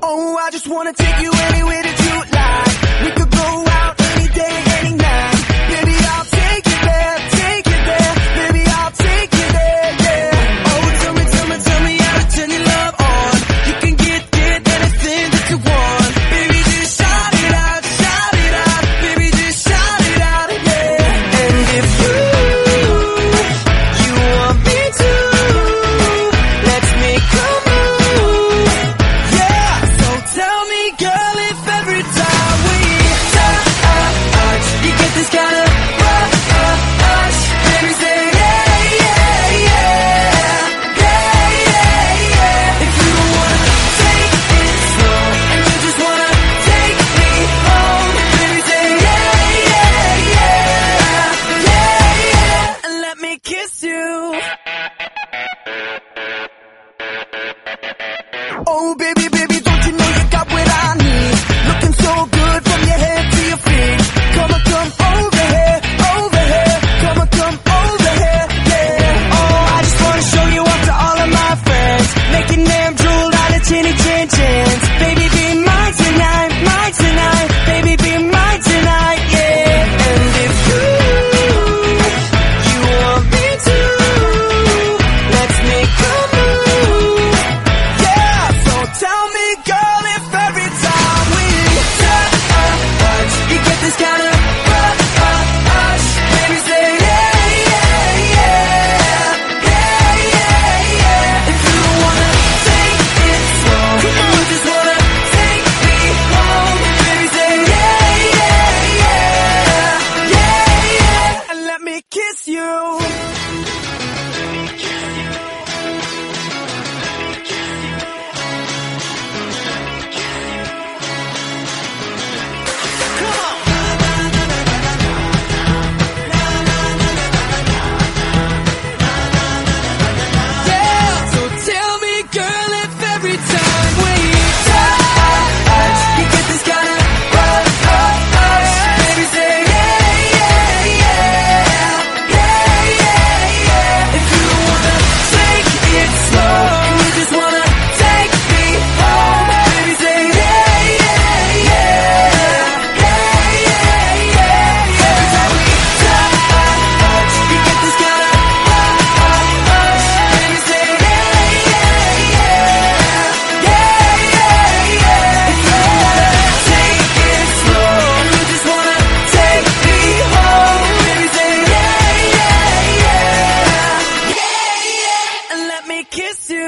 Oh, I just wanna take you anywhere that you like. We could go out any day, any night. Baby, I'll take you there, take you there. Baby, I'll take you there, yeah. Oh, tell me how to turn your love on. You can get anything that you want. Baby, just shout it out, baby, just shout it out, yeah. And if you want me to, let's make a move, yeah. So tell me, girl, if every time we touch, you get this kind of rush. Baby, say yeah, yeah, yeah, yeah, yeah, yeah. If you wanna take it slow and you just wanna take me home, baby, say yeah, yeah, yeah, yeah, yeah. And let me kiss you. Oh, baby, don't you know you got what I need? Looking so good from your head to your feet. Come on, come over here, come on, come over here, yeah. Oh, I just wanna show you off to all of my friends, making them drool out of chinny chin chins. Baby, be mine tonight, baby, be mine tonight, yeah. And if you want me to, let's make a move, yeah. So tell me, girl, if every time we touch, you get this kind of rush. Baby, say yeah, yeah, yeah, yeah, yeah, yeah. If you wanna take it slow, you just wanna take me home, baby, say yeah, yeah, yeah, yeah, yeah. And let me kiss you. Yeah, so tell me, girl, if every time we touch, you get this kind of rush. Baby, say yeah, yeah, yeah, yeah, yeah, yeah. If you wanna take it slow and you just wanna take me home, baby, say yeah, yeah, yeah, yeah, yeah, yeah. Every time we touch, you get this kind of rush. Baby, say yeah, yeah, yeah, yeah, yeah. If you wanna take it slow and you just wanna take me home, baby, say yeah, yeah, yeah, yeah, yeah. And let me kiss you.